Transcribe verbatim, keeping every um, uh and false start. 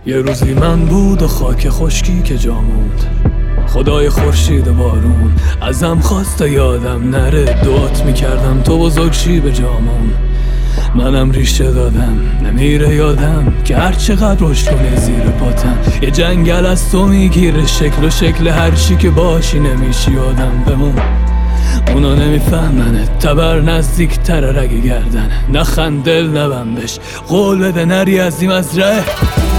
یه روزی من بود و خاک خشکی که جا موند، خدای خورشید و بارون ازم خواست تا یادم نره، دعات میکردم تو بزرگ شی به جامون. منم ریشه دادم نمیره یادم که هر چقدر رشد کنه زیر پاتم یه جنگل از تو میگیره شکل و شکل هرچی که باشی نمیشی آدم بمون. اونا نمیفهمنه تبر نزدیک تره رگ گردنه، نخند دل نبن بش قول بده نری از این مزرعه.